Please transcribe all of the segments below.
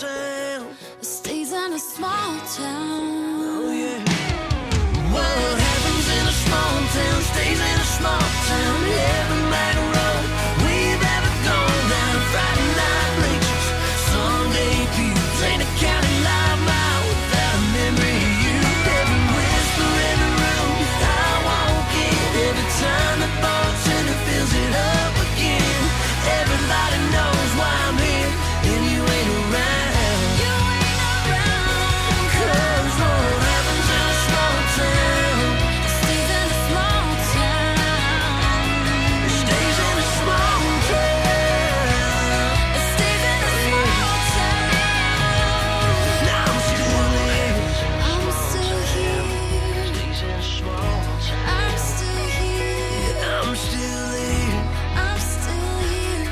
town. It stays in a small town. Oh yeah. What happens in a small town stays in a small town. Every night road we've ever gone down. Friday night bleachers, Sunday pews, ain't a county live mile without a memory of you. Every whisper, every room I walk in, every time the bartender fills it up again. Everybody knows why I'm here and you ain't around. You ain't around. 'Cause what happens in a small town It stays in a small town. stays in a small town. It stays in a small town. Now I'm still here. I'm still here. Stays in a small town. I'm still here. I'm still here. I'm still here.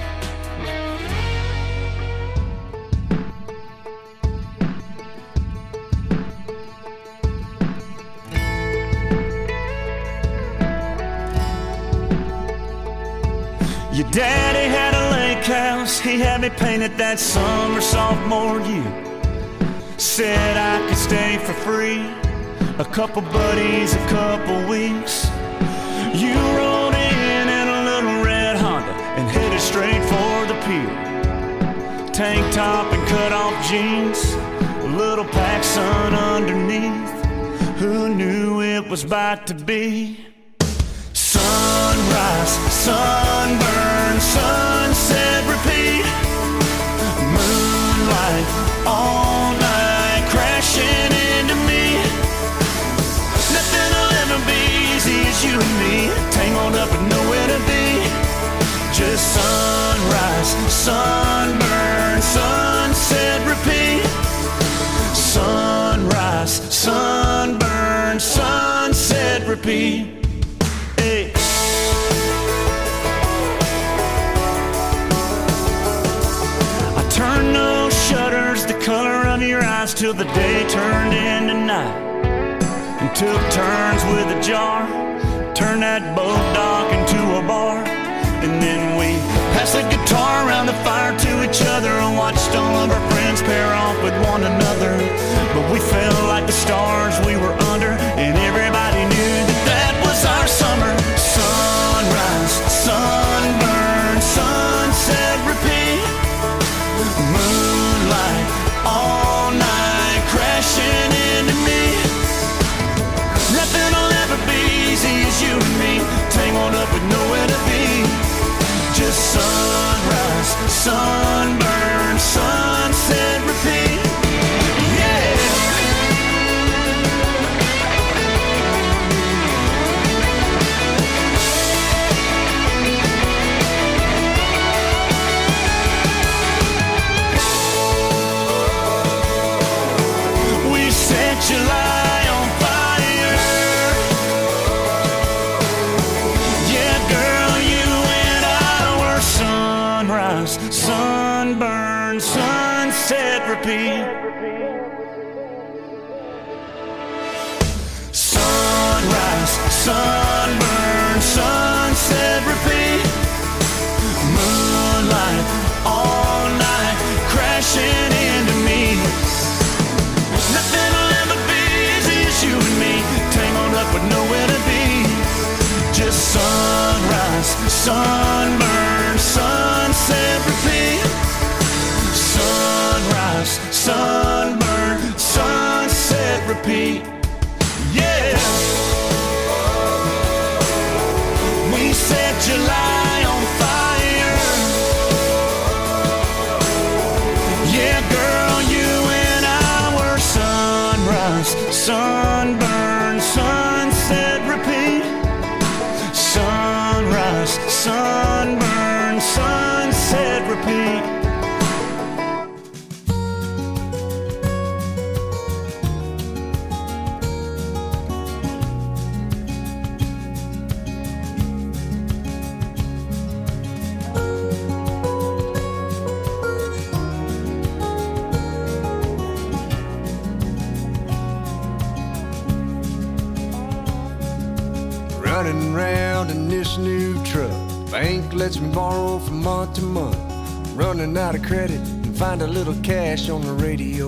Your daddy had a lake house, he had me painted that summer sophomore year. Said I could stay for free, a couple buddies, a couple weeks. You rolled in a little red Honda and headed straight for the pier. Tank top and cut off jeans, a little PacSun underneath. Who knew it was about to be? Sunrise, sunburn, sunset, repeat. Moonlight, all night, crashing into me. Nothing will ever be easy as you and me, tangled up and nowhere to be. Just sunrise, sunburn, sunset, repeat. Sunrise, sunburn, sunset, repeat. Hey. I turned those shutters the color of your eyes till the day turned into night, and took turns with a jar, turned that boat dock into a bar. And then we passed the guitar around the fire to each other and watched all of our friends pair off with one another. But we felt like the stars we were under, and everybody knew that that was our summer. Sunrise, sunburn, sunset, repeat. Moonlight, all night, crashing into me. Nothing will ever be easy as you and me, tangled up with nowhere to be. Just sunrise, sunburn, sunset, repeat. Yeah. We set July on fire. Yeah, girl, you and I were sunrise, sunburn, sunset, repeat. Sunrise, sunburn, sunset, repeat. Moonlight, all night, crashing into me. Nothing will ever be easy as you and me, tangled up with nowhere to be. Just sunrise, sunburn, sunset, repeat. Sunrise, sunburn, sunset, repeat. Yeah. We set July on fire. Yeah, girl, you and I were sunrise, sunburn, sunset, repeat. Sunrise, sunburn, sunset, repeat. Running around in this new truck. Bank lets me borrow from month to month. Running out of credit and and find a little cash on the radio.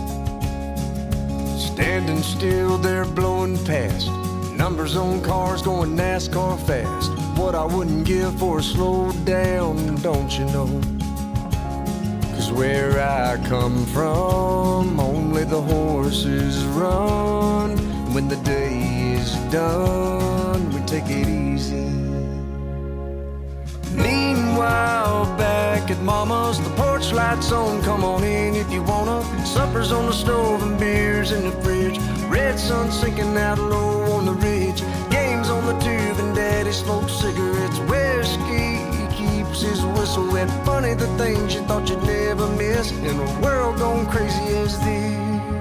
Standing still, they're blowing past. Numbers on cars going NASCAR fast. What I wouldn't give for a slow down, don't you know? 'Cause where I come from, only the horses run. When the day is done, we take it easy. Meanwhile, back at Mama's, the porch lights on, come on in if you wanna. Supper's on the stove and beers in the fridge. Red sun sinking out low on the ridge. Games on the tube and Daddy smokes cigarettes. Whiskey keeps his whistle wet. Funny the things you thought you'd never miss in a world gone crazy as this.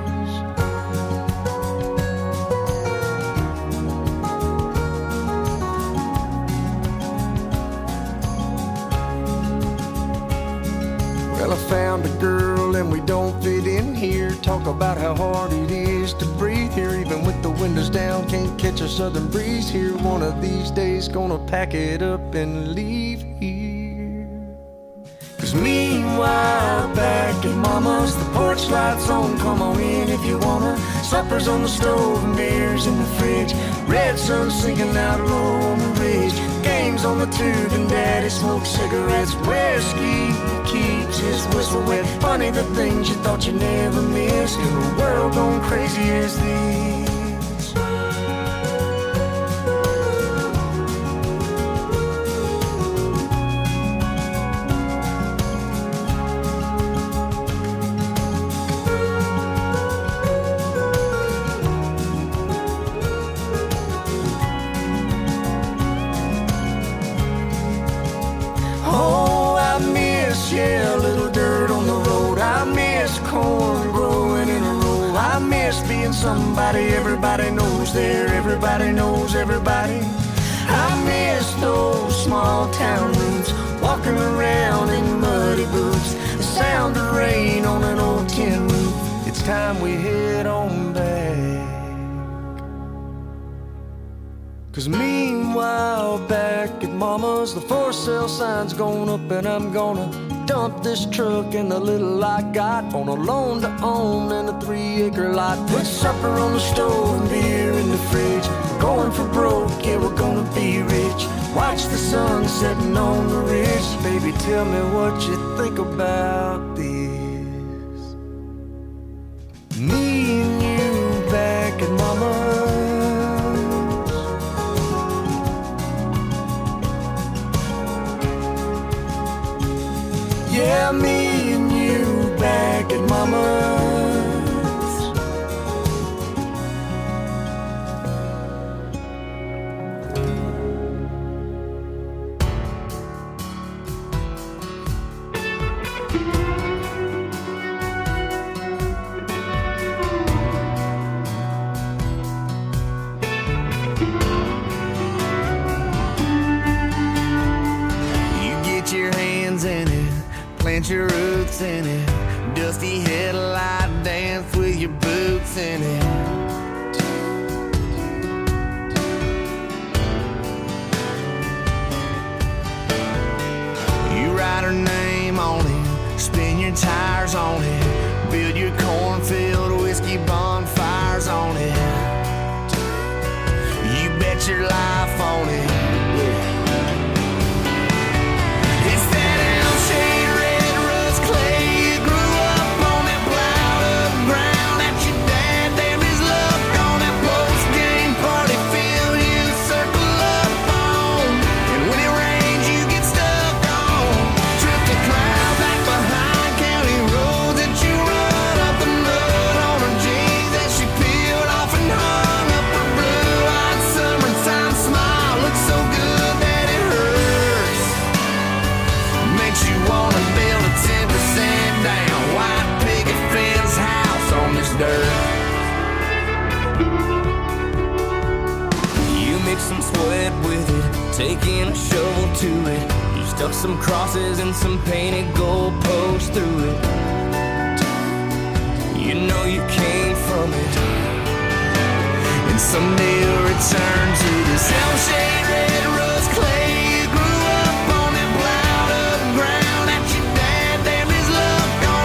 Well, I found a girl and we don't fit in here. Talk about how hard it is to breathe here. Even with the windows down, can't catch a southern breeze here. One of these days gonna pack it up and leave here. 'Cause meanwhile, back at Mama's, the porch lights on, come on in if you wanna. Supper's on the stove and beers in the fridge. Red sun sinking out low on the ridge. Games on the tube and Daddy smokes cigarettes. Whiskey keeps his whistle wet. Funny the things you thought you never missed in a world gone crazy as this. Yeah, a little dirt on the road. I miss corn growing in a row. I miss being somebody everybody knows there. Everybody knows everybody. I miss those small town roots. Walking around in muddy boots. The sound of rain on an old tin roof. It's time we head on back. 'Cause meanwhile, back at Mama's, the for sale sign's going up and I'm gonna dump this truck and the little I got on a loan to own and a 3-acre lot. Put supper on the stove and beer in the fridge. Going for broke, yeah, we're gonna be rich. Watch the sun setting on the ridge. Baby, tell me what you think about this. Me and you back at Mama's. Yeah, me and you back at Mama's. You get your hands in it, plant your roots in it. Dusty headlight dance with your boots in it. You write her name on it, spin your tires on it, build your cornfield whiskey bonfires on it. You bet your life on it. It's that L-shaped red rust clay. You grew up on that plowed up ground that your dad damned his luck on. That post-game party field you circle up on. And when it rains you get stuck on. Trip the cloud back behind county roads that you run up the mud on her jeans that she peeled off and hung up her blue-eyed summertime smile. Looks so good that it hurts. Makes you wanna build a 10% down white picket fence house on this dirt. You mix some sweat with it, taking a shovel to it. You stuck some crosses and some painted goalposts through it. You know you came from it, and someday you'll return to this L-shaped red rust clay. You grew up on that plowed up ground that your dad damned his luck on.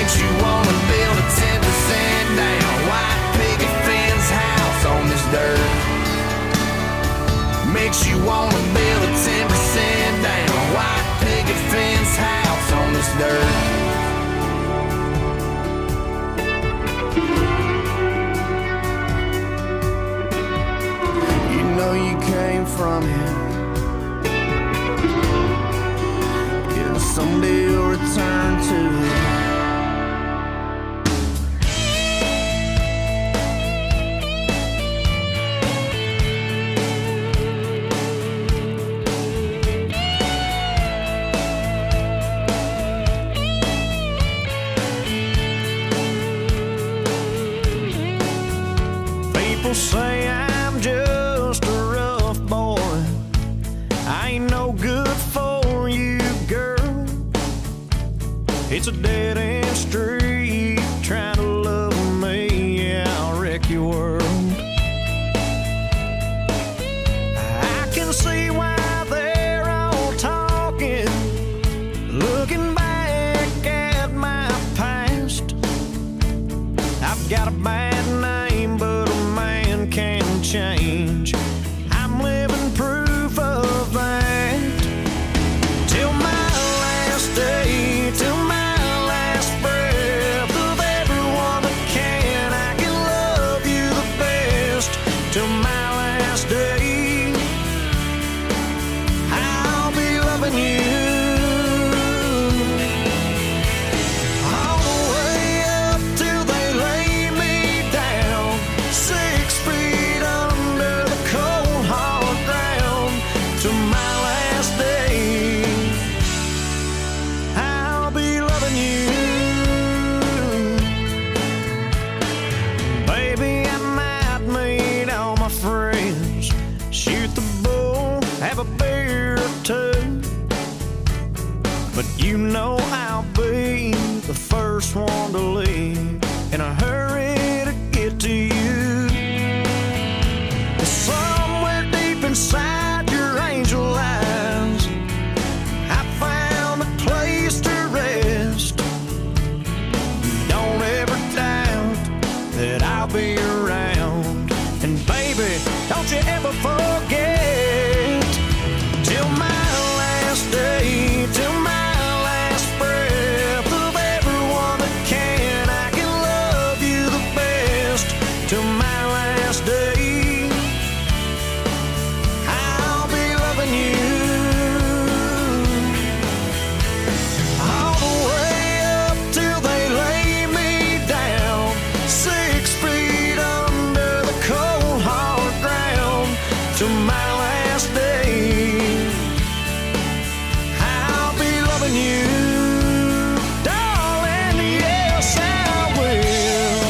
Makes you wanna build a 10% down white picket fence house on this dirt. Makes you wanna build a 10% down white picket fence house on this dirt. You know you came from it. Yeah, someday you'll return to it. People say I'm just a rough boy. I ain't no good for you, girl. It's a dead-end street trying to love me. Yeah, I'll wreck your world. I can see why they're all talking, looking back at my past. I've got a bad name, but a man can change. I'm living proof of that. Till my last day, till my last breath of everyone that can, I can love you the best. Till my last day, I'll be loving you. All the way up till they lay me down, 6 feet under the cold hard ground. Till my last day, I'll be loving you. Baby, I might meet all my friends, shoot the bull, have a beer or two, but you know I'll be the first one to leave in a hurry to get to you. Somewhere deep inside your angel eyes, I found a place to rest. Don't ever doubt that I'll be around. And baby, don't you ever forget, till my last day, till my last breath of everyone that can, I can love you the best. Till my last day, I'll be loving you. All the way up till they lay me down, 6 feet under the cold hard ground. Till my last day, I'll be loving you. Darling, yes, I will.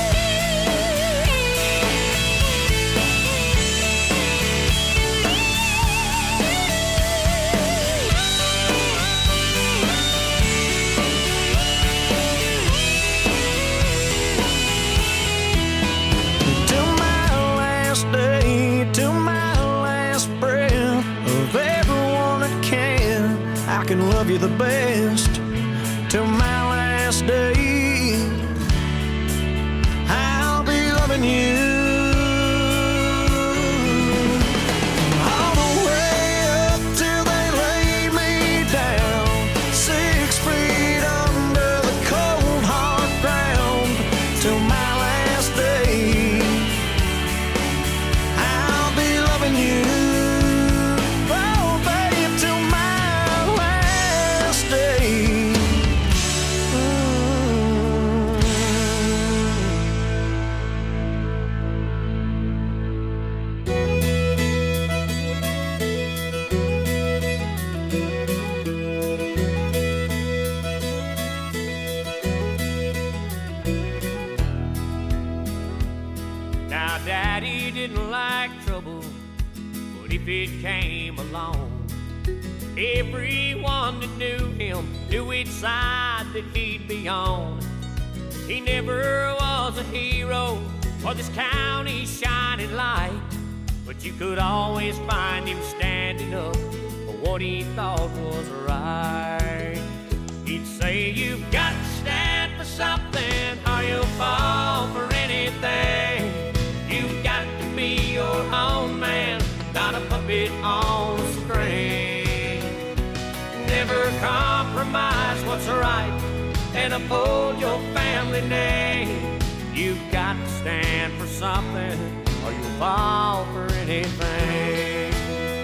Till my last day, till my last breath of everyone that can, I can love you the best. Till my last day, I'll be loving you. All the way up till they lay me down, 6 feet under the cold hard ground. Till my last day, I'll be loving you. Oh, babe, till my last day. Now, Daddy didn't like trouble, but if it came along, everyone that knew him knew which side that he'd be on. He never was a hero or this county's shining light, but you could always find him standing up for what he thought was right. He'd say, you've got to stand for and uphold your family name. You've got to stand for something, or you'll fall for anything.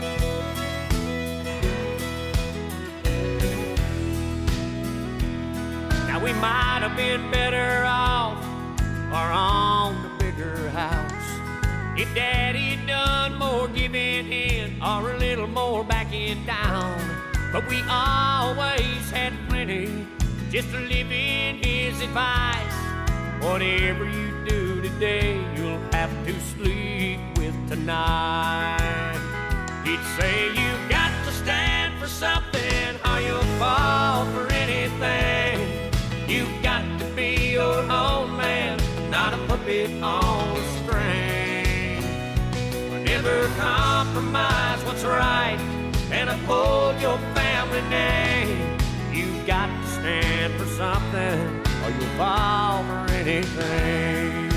Now we might have been better off or on the bigger house if Daddy done more giving in or a little more backing down. But we always had plenty just to live in his advice. Whatever you do today, you'll have to sleep with tonight. He'd say you've got to stand for something or you'll fall for anything. You've got to be your own man, not a puppet on a string. Never compromise what's right and uphold your family name. You've got to stand for something or you'll fall for anything.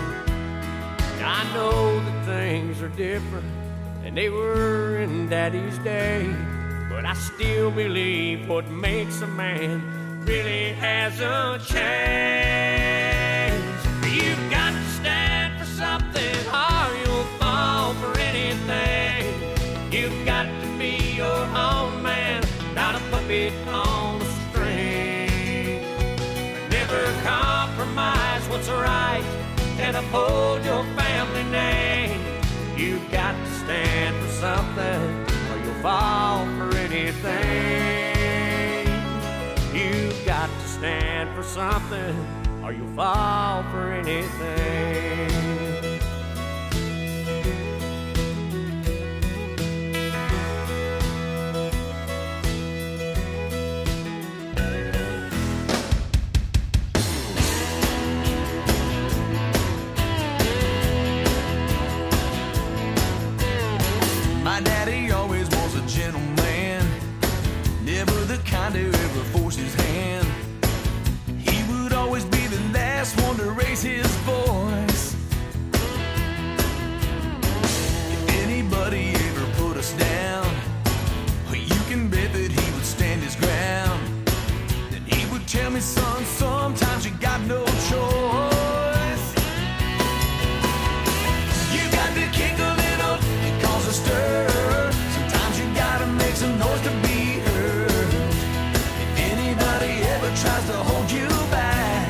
I know that things are different than they were in Daddy's day, but I still believe what makes a man really hasn't changed. You've got to stand for something or you'll fall for anything. You've got to be your own man, not a puppet on a string. Never compromise what's right and uphold your family name. You've got to stand for something or you'll fall for anything. You've got to stand for something or you'll fall for anything. My daddy always was a gentleman, never the kind to ever force his hand. He would always be the last one to raise his voice. If anybody ever put us down, well, you can bet that he would stand his ground. Then he would tell me, son, sometimes you got no choice. You got to kick a little and cause a stir. Sometimes you gotta make some noise to be heard. If anybody ever tries to hold you back,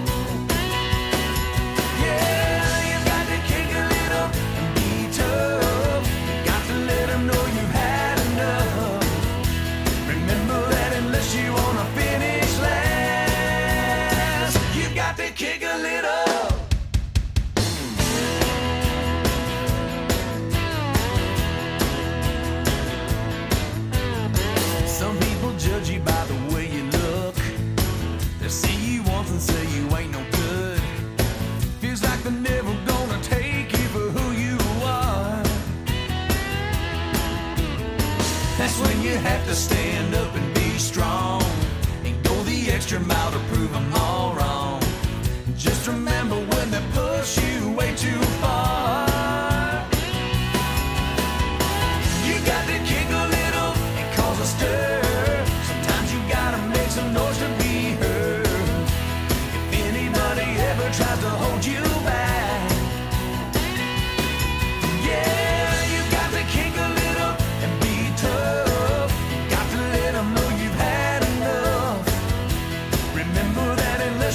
yeah, you got to kick a little and be tough. You got to let them know you've had enough. Remember that unless you wanna finish last, you got to kick a little. Some people judge you by the way you look. They see you once and say you ain't no good. Feels like they're never gonna take you for who you are. That's when you have to stand up and be strong and go the extra mile to prove them all wrong. Just remember when they push you way too far, you got to kick a little and cause a stir. Sometimes you gotta make some noise to be heard. If anybody ever tries to hold you back, yeah, you got to kick a little and be tough. You got to let them know you've had enough. Remember that unless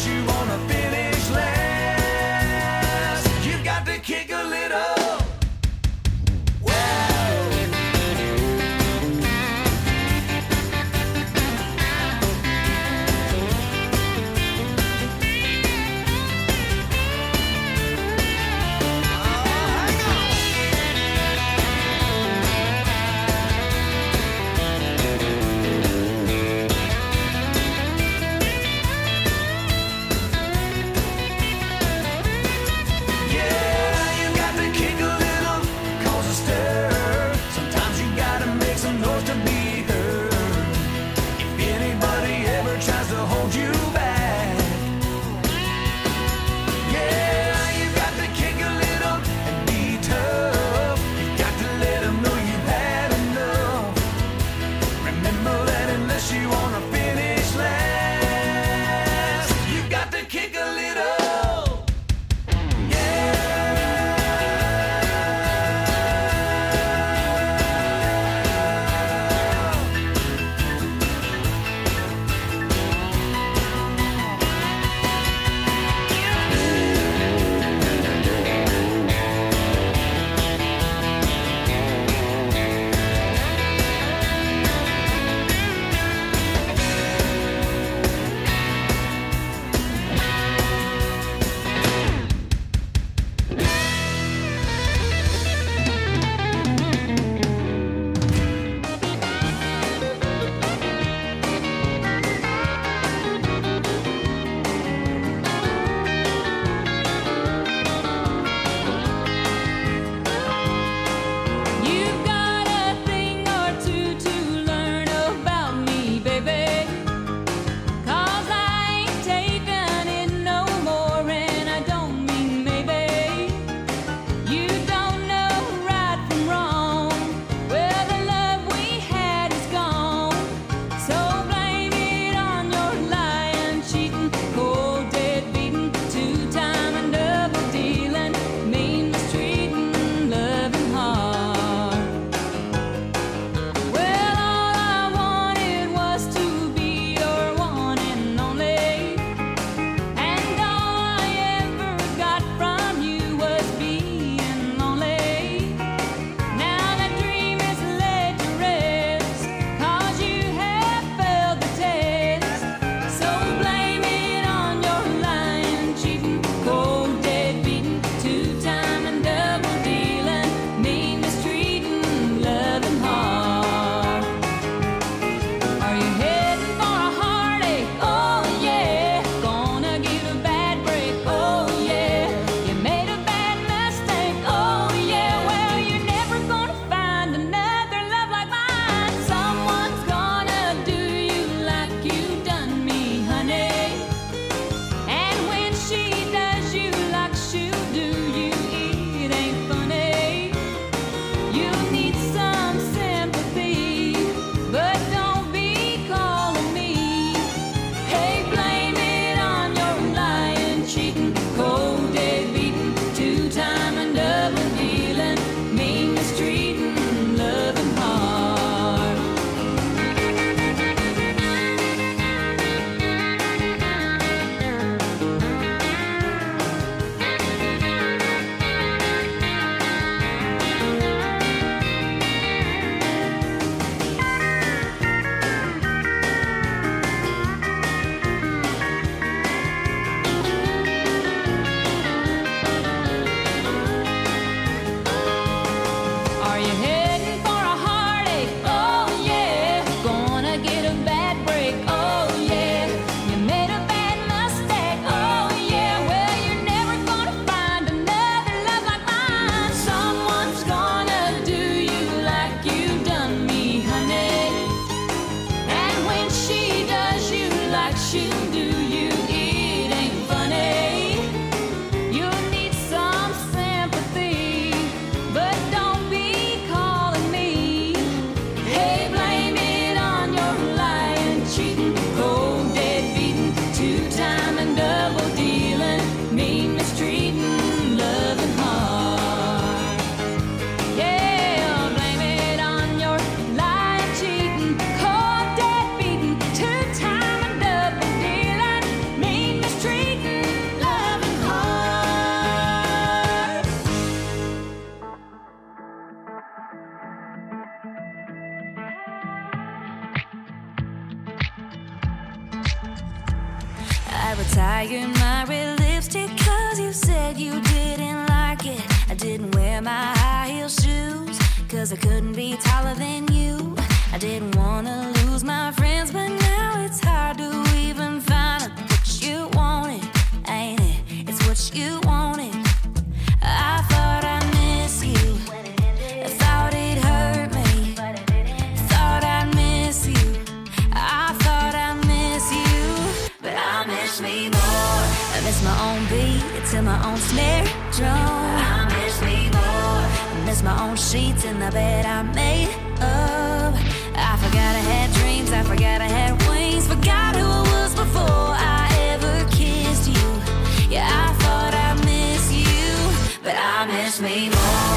retired my red lipstick 'cause you said you didn't like it. I didn't wear my high heel shoes 'cause I couldn't be taller than you. I didn't wanna lose my friends, but now it's hard to even find out what you wanted, ain't it? It's what you wanted. I thought I miss you, I thought it hurt me, thought I'd miss you, I thought I miss you, but I miss me more. I miss my own beat to my own snare drum. I miss me more. I miss my own sheets in the bed I made up. I forgot I had dreams, I forgot I had wings, forgot who I was before I ever kissed you. Yeah, I thought I miss you, but I miss me more.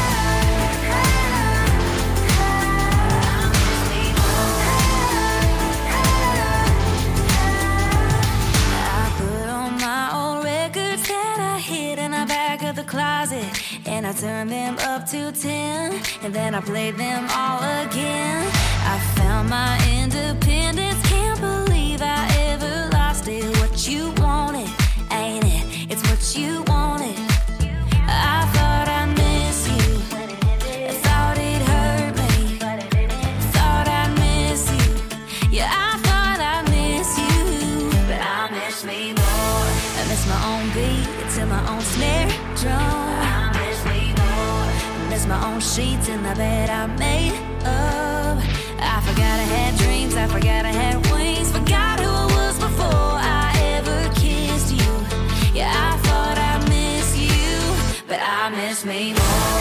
I put on my old records that I hid in the back of the closet, and I turned them up to 10, and then I played them all again. I found my independence, can't believe I ever lost it. What you wanted, ain't it? It's what you wanted. I thought I miss you, I thought it hurt me, thought I'd miss you. Yeah, I thought I miss you, but I miss me more. I miss my own beat to my own snare drum. I miss me more. I miss my own sheets in the bed I made up. I forgot I had dreams, I forgot I had wings, forgot who I was before I ever kissed you. Yeah, I thought I miss you, but I miss me more.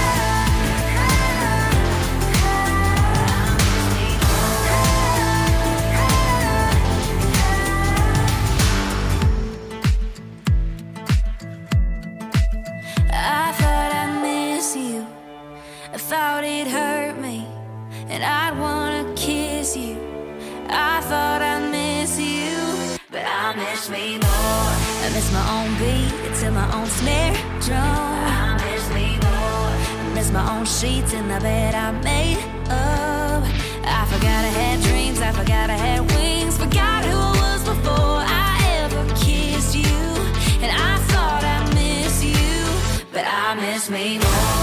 I thought I miss you, I thought it hurt me, and I'd wanna kiss you. I thought I miss you, but I miss me more. I miss my own beat to my own snare drum. I miss me more. I miss my own sheets in the bed I made up. I forgot I had dreams, I forgot I had wings, forgot who I was before I ever kissed you. And I thought I miss you, but I miss me more.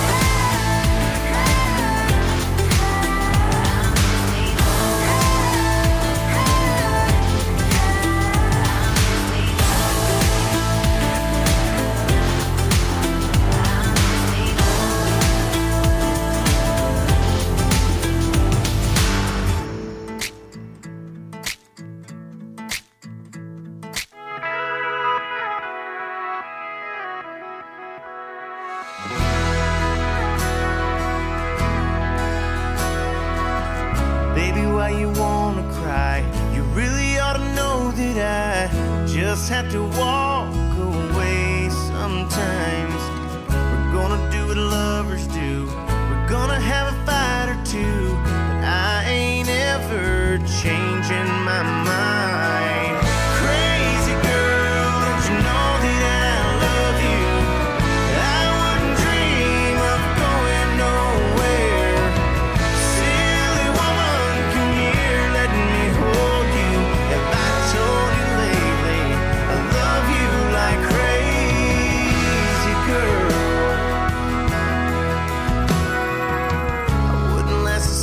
Baby, why you wanna cry? You really ought to know that I just have to walk away sometimes. We're gonna do what lovers do, we're gonna have a fight or two, but I ain't ever changing my mind. Crazy girl, don't you know that I love you? I wouldn't dream of going nowhere. Silly woman, come here, let me hold you. Have I told you lately I love you like crazy girl? I wouldn't last a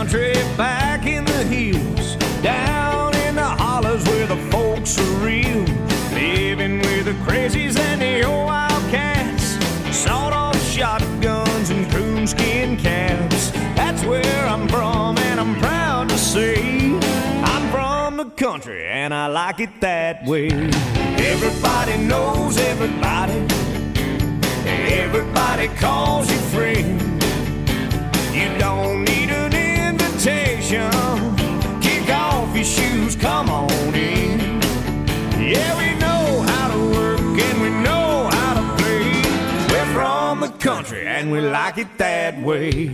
country, back in the hills, down in the hollows where the folks are real, living with the crazies and the old wildcats, sawed-off shotguns and coonskin caps. That's where I'm from, and I'm proud to say I'm from the country, and I like it that way. Everybody knows everybody. Everybody calls you friend. You don't need an invitation. Kick off your shoes, come on in. Yeah, we know how to work and we know how to play. We're from the country and we like it that way.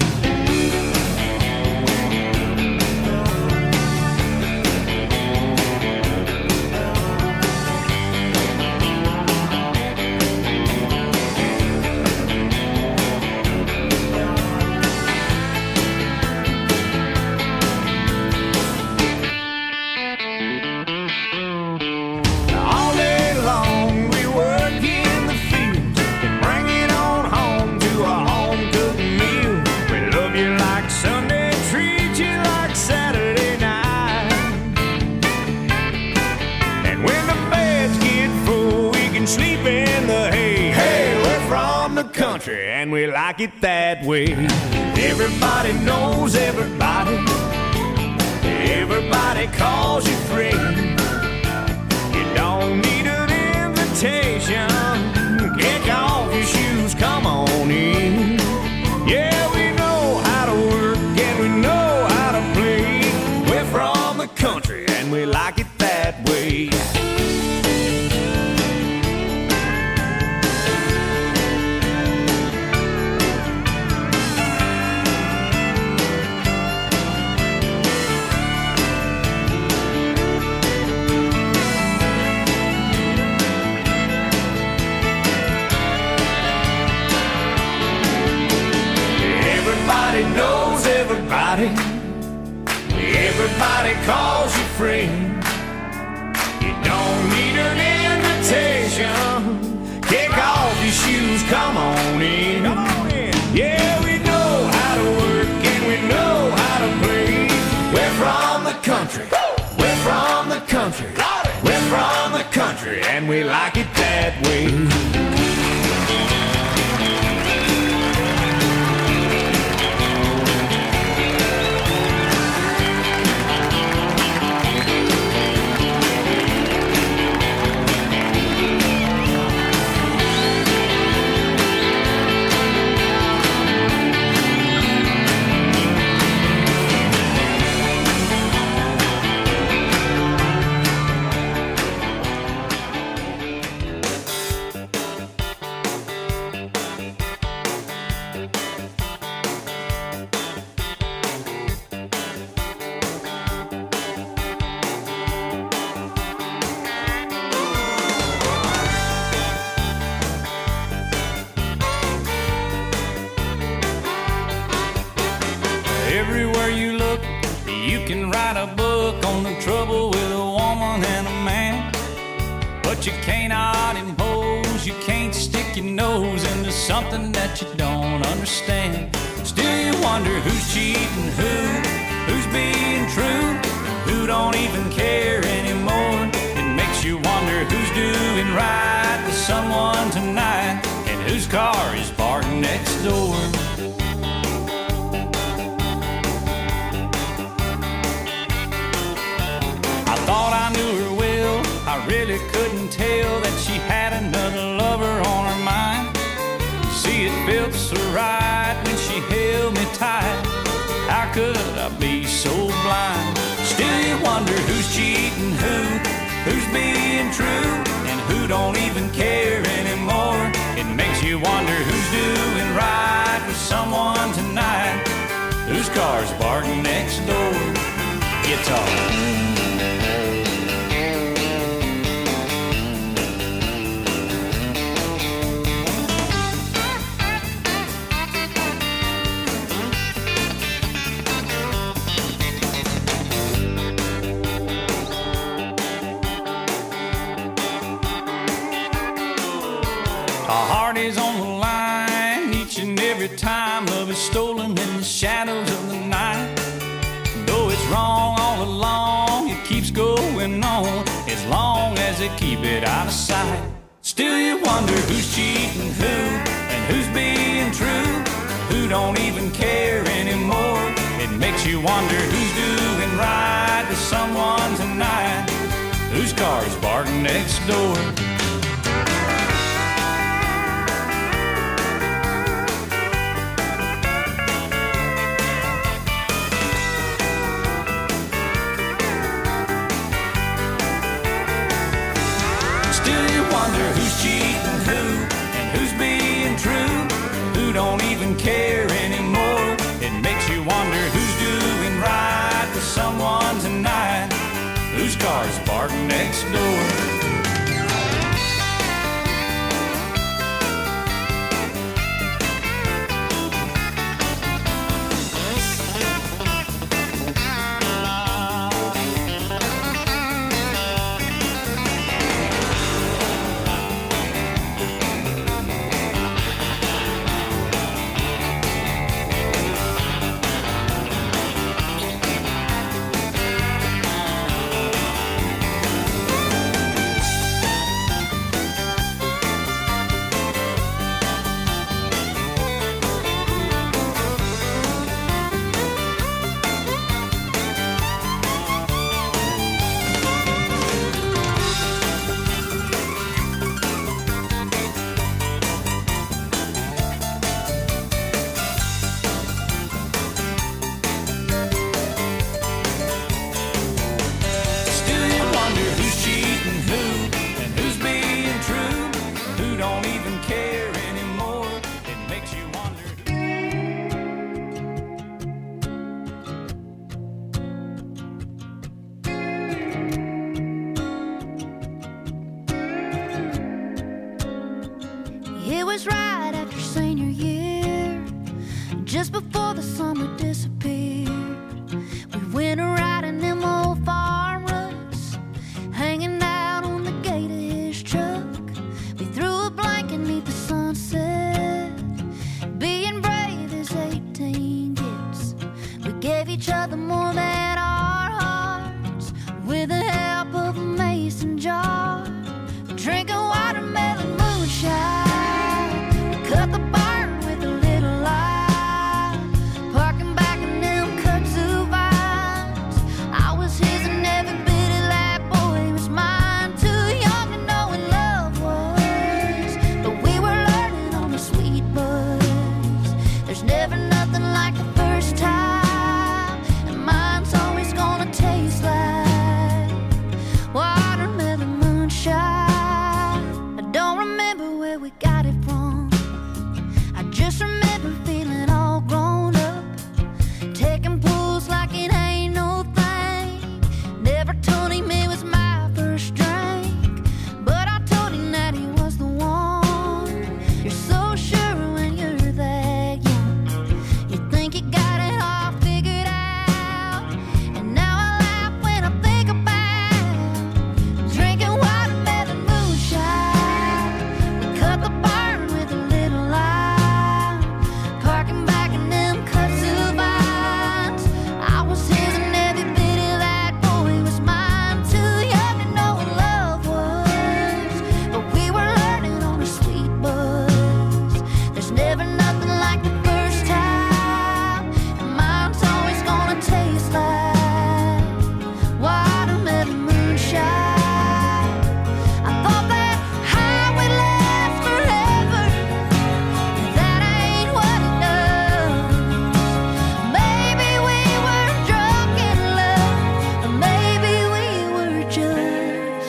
And we like it that way. Everybody knows everybody. Everybody calls you friend. You don't need an invitation. Kick off your shoes, come on in. Yeah, we know how to work and we know how to play. We're from the country and we like it that way. Knows everybody. Everybody calls you friend. You don't need an invitation. Kick off your shoes, come on in. Come on in. Yeah, we know how to work and we know how to play. We're from the country. We're from the country. We're from the country and we like it that way. Everywhere you look, you can write a book on the trouble with a woman and a man. But you cannot impose, you can't stick your nose into something that you don't understand. Still you wonder who's cheating who's being true, who don't even care anymore. It makes you wonder who's doing right with someone tonight and whose car is parked next door. Thought I knew her well, I really couldn't tell that she had another lover on her mind. See, it felt so right when she held me tight. How could I be so blind? Still you wonder who's cheating who's being true, and who don't even care anymore. It makes you wonder who's doing right with someone tonight, whose car's parked next door. Guitar. Our heart is on the line each and every time love is stolen in the shadows of the night. to keep it out of sight. Still you wonder who's cheating who and who's being true, who don't even care anymore. It makes you wonder who's doing right to someone tonight, whose car's parked next door. Wonder who's cheating who and who's being true, who don't even care anymore. It makes you wonder who's doing right to someone tonight, whose car's parked next door. It was right after senior year, just before the summer disappeared. We went a riding them old farm ruts, hanging out on the gate of his truck. We threw a blanket neath the sunset, being brave as 18 gets. We gave each other more than our hearts, with the help of a mason jar, drinking watermelon moonshine. Cut the barn with a little light, parking back in them kudzu vines. I was his and every bit of that boy was mine. Too young to know what love was, but we were learning on the sweet buzz. There's never nothing like the first time, and mine's always gonna taste like watermelon moonshine. I don't remember where we got it from, just remember feeling all grown up, taking pulls like it ain't no thing. Never told him it was my first drink, but I told him that he was the one. You're so sure when you're that young, you think you got it all figured out. And now I laugh when I think about drinking watermelon moonshine. We cut the barn with a little light, parking back in them kudzu vines. I was his and every bit of that boy was mine. Too young to know what love was, but we were learning on a sweet buzz. There's never nothing like the first time, and mine's always gonna taste like watermelon moonshine. I thought that high would last forever, that ain't what it does. Maybe we were drunk in love, or maybe we were just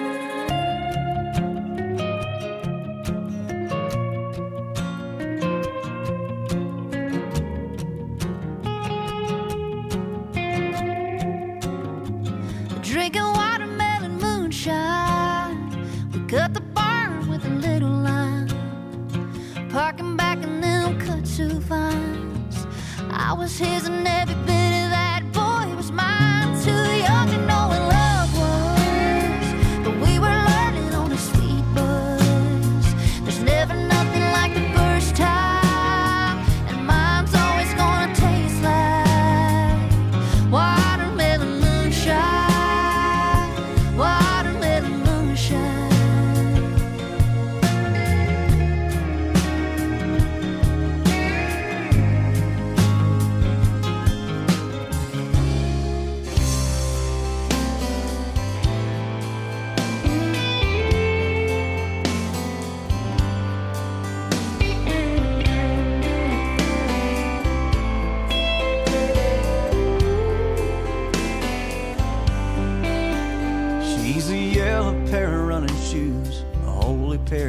drinking watermelon moonshine. We cut the barn with a little line, parking back in them kudzu vines. I was his and every bit of that boy was mine. Too young to know what love was, but we were learning on a sweet buzz. There's never nothing like the first time, and mine's always gonna taste like watermelon moonshine. Watermelon moonshine.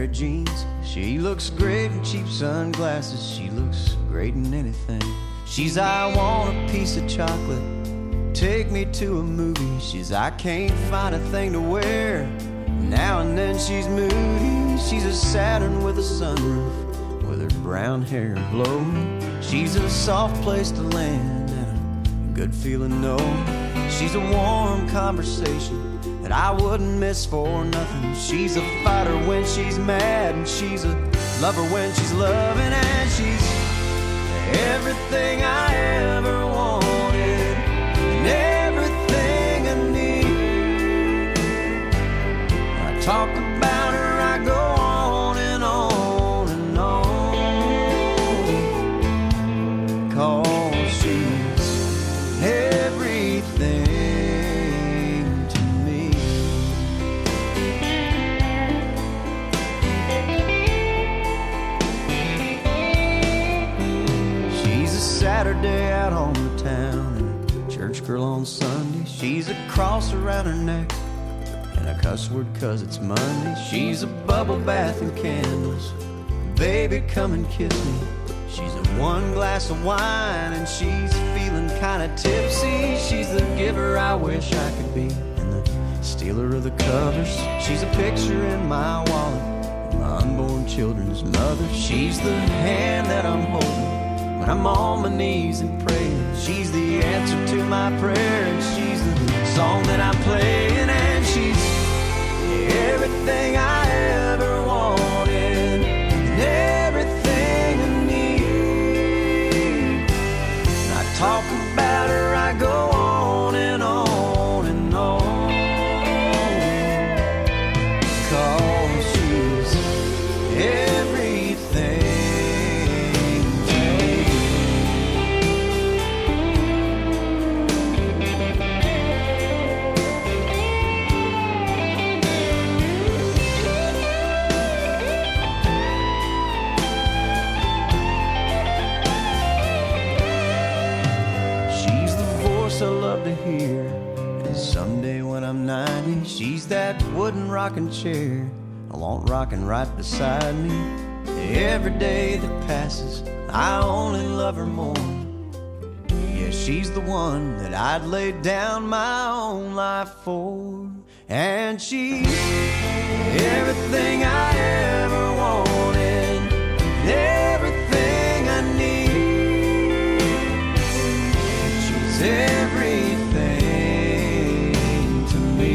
of jeans. She looks great in cheap sunglasses. She looks great in anything. She's I want a piece of chocolate, take me to a movie. She's I can't find a thing to wear. Now and then she's moody. She's a Saturn with a sunroof, with her brown hair blowing. She's a soft place to land and a good feeling, no. She's a warm conversation that I wouldn't miss for nothing. She's a fighter when she's mad, and she's a lover when she's loving, and she's everything I ever wanted and everything I need. I talk about her, I go on and on and on, 'cause she's everything to me. She's a Saturday out on the town and a church girl on Sunday. She's a cross around her neck and a cuss word 'cause it's Monday. She's a bubble bath and candles, baby come and kiss me. She's a one glass of wine and she's feeling kinda tipsy. She's the giver I wish I could be and the stealer of the covers. She's a picture in my wallet, my unborn children's mother. She's the hand that I'm holding when I'm on my knees and praying. She's the answer to my prayer, and she's the song that I'm playing, and she's everything I ever wanted and everything I need. I talk about her, I go on and on and on, 'cause she's everything to me. She's the voice I love to hear, and someday when I'm 90, she's that wooden rocking chair I want rocking right beside me. Every day that passes, I only love her more. Yeah, she's the one that I'd lay down my own life for, and she's everything I ever wanted, everything I need. She's everything to me.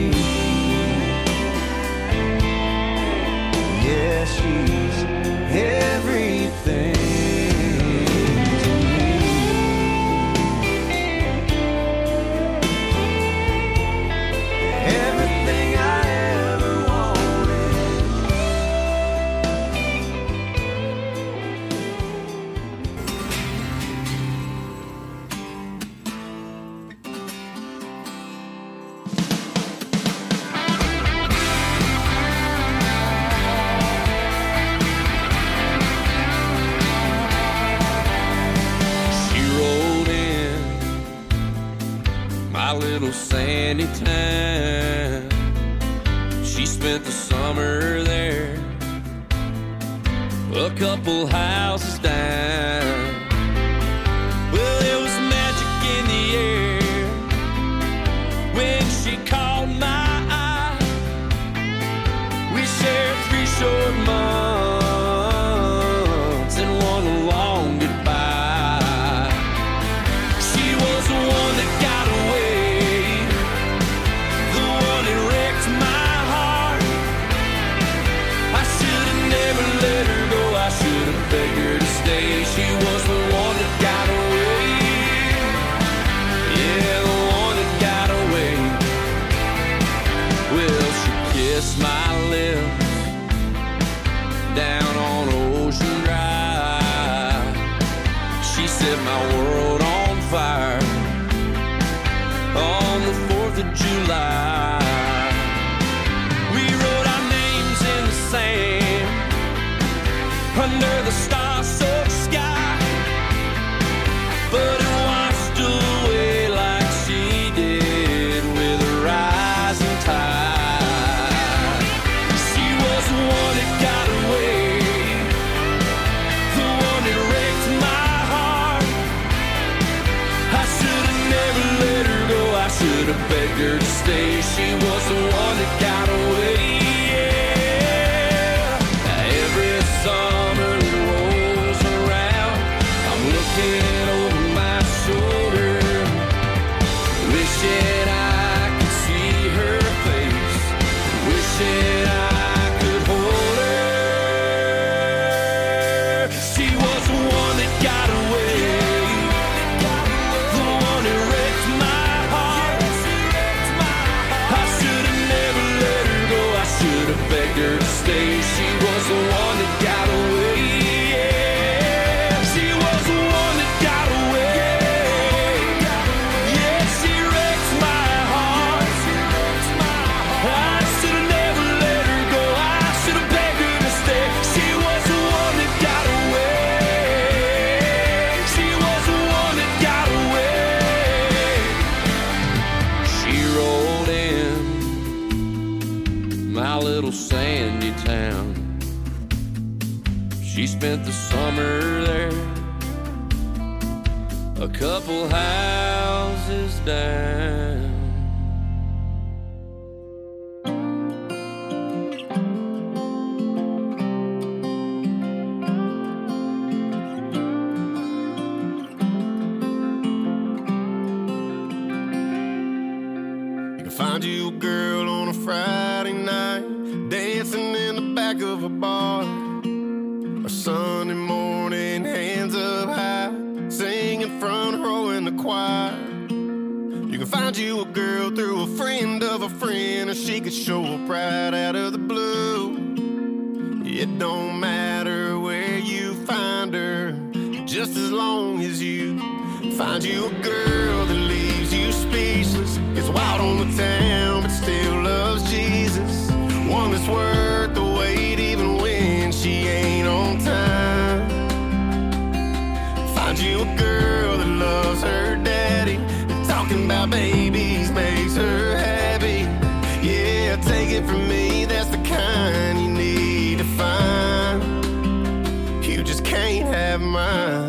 Yeah, she's everything to me. Everything I ever wanted. She rolled in my little sandy town. She spent the summer there, a couple houses down. Well, there was magic in the air when she caught my eye. We shared 3 short months and one long goodbye. She was the one that got away, the one that wrecked my heart. I should have never let her go, I should have begged her to stay. She was the one that got away, yeah, the one that got away. Well, she kissed my lips down on Ocean Drive. She set my world on fire on the 4th of July. We wrote our names in the sand under the star-soaked sky, but it washed away like she did with a rising tide. She was the one that got away, begged her to stay. She was the one that got away. Yeah. Every summer that rolls around, I'm looking over my shoulder, wishing I could see her face, wishing I could hold her. She was the one that got away, the one that wrecked my heart. I should have never let her go, I should have begged her to stay. She was the one that got away. Yeah, she was the one that got away. Yeah, she wrecked my heart. I should have never let her go, I should have begged her to stay. She was the one that got away. She was the one that got away. She rolled in my little sandy town. She spent the summer there, a couple houses down. You can find you a girl on a Friday night, dancing in the back of a bar. Or Sunday morning, hands up high, singing front row in the choir. You can find you a girl through a friend of a friend, or she could show up right out of the blue. It don't matter where you find her, just as long as you find you a girl that leaves you speechless, gets wild on the town but still loves Jesus, one that's worth the wait even when she ain't on time. Find you a girl that loves her daddy, and talking about babies makes her happy. Yeah, take it from me, that's the kind you need to find. You just can't have mine.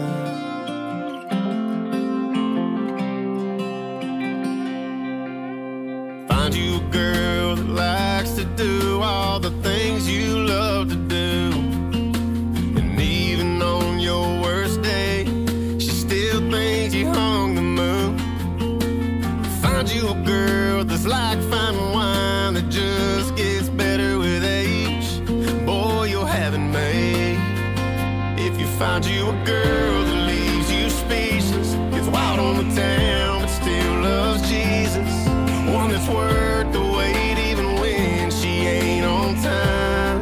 Find you a girl that likes to do all the things you love to do, and even on your worst day, she still thinks you hung the moon. Find you a girl that's like fine wine that just gets better with age. Boy, you'll have it made. If you find you a girl that leaves you speechless, gets wild on the town but still loves Jesus, one that's worth the wait even when she ain't on time.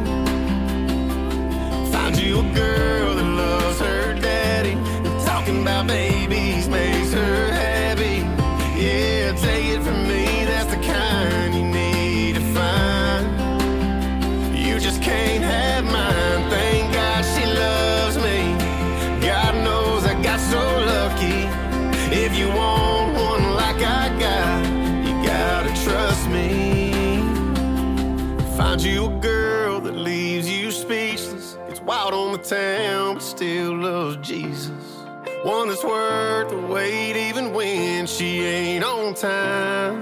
Find you a girl that loves her daddy, and talking about babies makes her happy. Yeah, take it from me, that's the kind you need to find. You just can't have mine. Thank God she loves me, God knows I got so lucky. If you want one like I got, gotta trust me. Find you a girl that leaves you speechless, gets wild on the town but still loves Jesus, one that's worth the wait even when she ain't on time.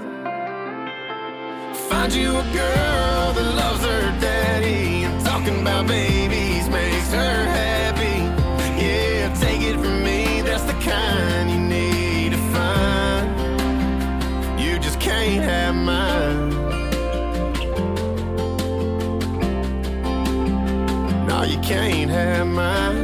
Find you a girl that loves her daddy, and talking about babies makes her happy. Yeah, take it from me, that's the kind you need to find. You just can't have mine. No, you can't have mine.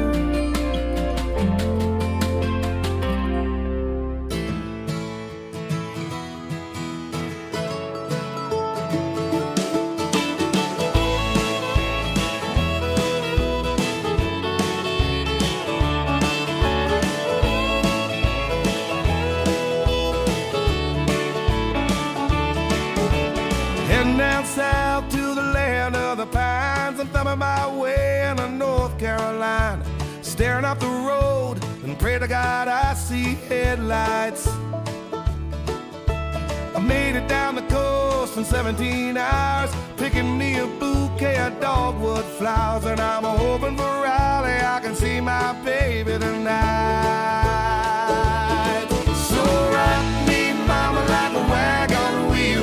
Heading down south to the land of the pines, I'm thumbing my way into North Carolina, staring up the road and pray to God I see headlights. I made it down the coast in 17 hours, picking me a bouquet of dogwood flowers, and I'm hoping for Raleigh I can see my baby tonight. So rock me, mama, like a wagon wheel.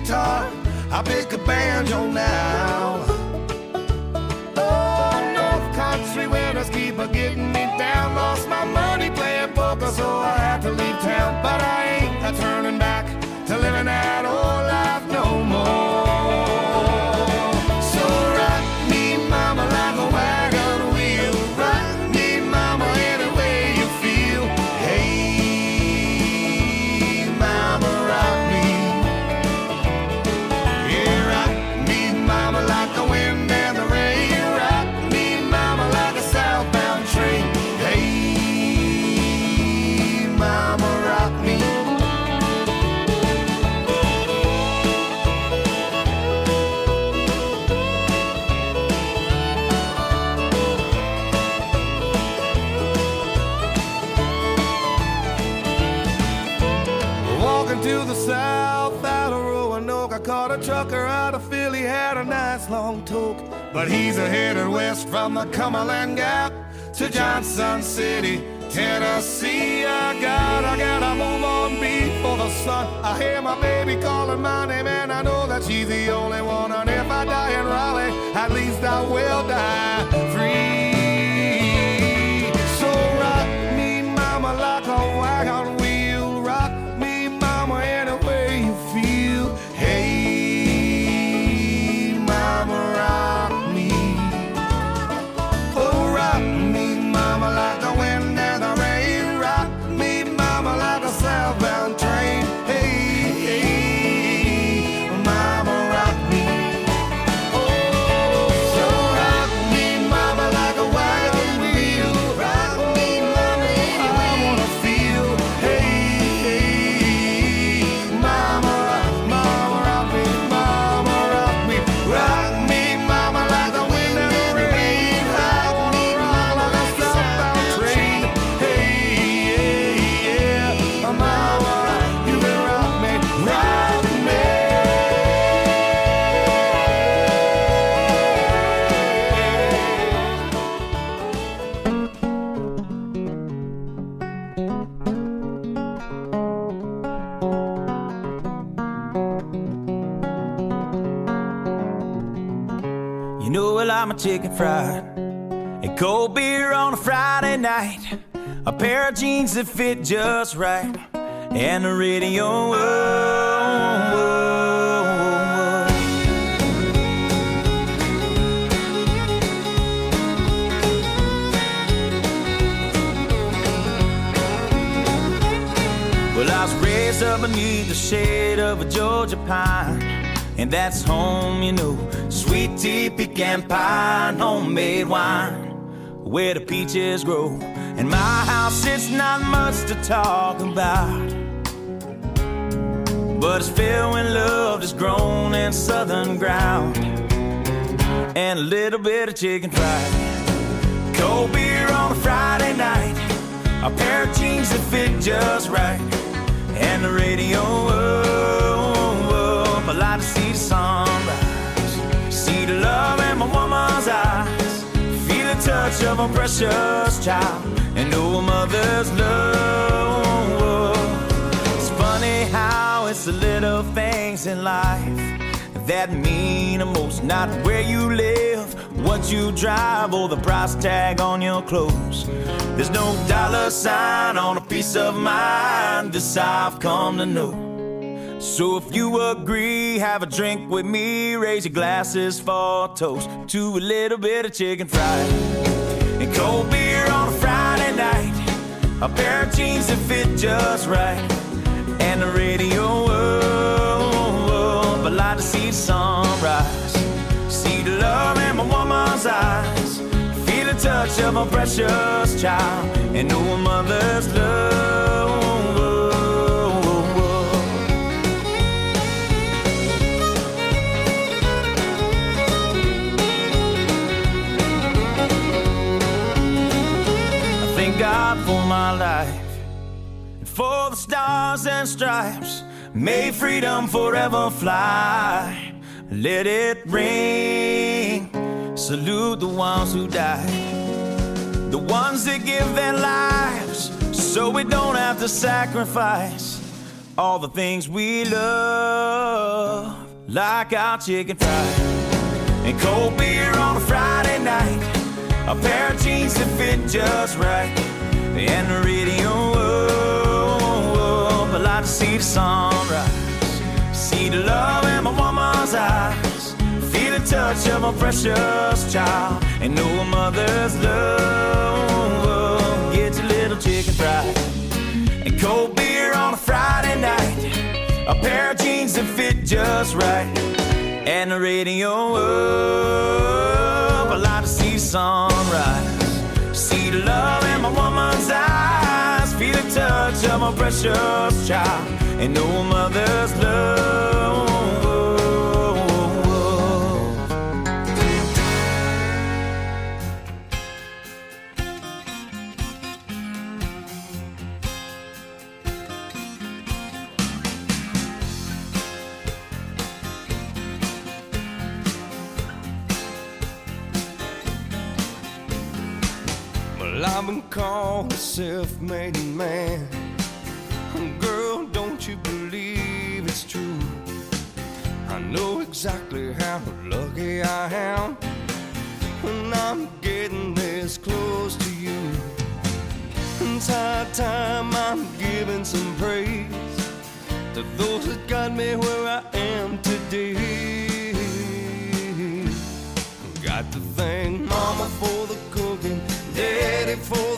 guitar, I pick a banjo now. Oh, North Country winters keep a getting me down. Lost my money playing poker, so I had to leave town. But I ain't a turning back to living that old life no more. So rock me, mama, like a wagon wheel. Rock me, mama, any way you feel. Hey, mama, rock me. Yeah, rock me, mama, like the wind and the rain. Rock me, mama, like a southbound train. Hey, mama, rock me. Walking to the south out of Roanoke, I caught a trucker out of Philly, had a nice long toke. But he's headed west from the Cumberland Gap to Johnson City, Tennessee. I gotta move on before the sun. I hear my baby calling my name, and I know that she's the only one. And if I die in Raleigh, at least I will die free. So rock me, mama, like a wagon wheel. Rock me, mama, any way you feel. Hey, mama, rock me. Oh, rock me, mama, like the wind and the rain. Rock me, mama, like a southbound train. Hey, hey, mama, rock me. Oh, so rock me, mama, like a wagon wheel. Rock me, mama, any way I wanna feel. Hey, hey, mama, rock me, mama, rock me. Rock me, mama, like the wind and the rain. Rock me, mama, like a southbound train. Hey, yeah, mama, you can rock me, rock me. You know, well, I'm a chicken fried and cold beer on a Friday night, a pair of jeans that fit just right, and the radio. Oh, oh, oh. Well, I was raised up beneath the shade of a Georgia pine, and that's home, you know. Sweet tea, pecan pie, and homemade wine, where the peaches grow. In my house, it's not much to talk about, but it's filled when love is grown in southern ground, and a little bit of chicken fried, cold beer on a Friday night, a pair of jeans that fit just right, and the radio up. I like to see the sunrise, see the love in my woman's eyes, feel the touch of a precious child, and know a mother's love. It's funny how it's the little things in life that mean the most. Not where you live, what you drive, or the price tag on your clothes. There's no dollar sign on a piece of mind, this I've come to know. So if you agree, have a drink with me, raise your glasses for a toast to a little bit of chicken fried and cold beer on a Friday night, a pair of jeans that fit just right, and the radio up. I like to see the sunrise, see the love in my woman's eyes, feel the touch of a precious child, and know a mother's love. God for my life, and for the stars and stripes, may freedom forever fly. Let it ring, salute the ones who died, the ones that give their lives so we don't have to sacrifice. all the things we love, like our chicken fried and cold beer on a Friday night, a pair of jeans that fit just right, and the radio. I like to see the sunrise, see the love in my woman's eyes, feel the touch of a precious child, and know a mother's love. Get your little chicken fried and cold beer on a Friday night, a pair of jeans that fit just right, and the radio up. I like to see the sunrise, see the love in my woman's eyes, feel the touch of my precious child, and know a mother's love. I've been called a self-made man. Girl, don't you believe it's true? I know exactly how lucky I am when I'm getting this close to you. It's high time I'm giving some praise to those that got me where I am today. Got to thank Mama for the cooking, Daddy for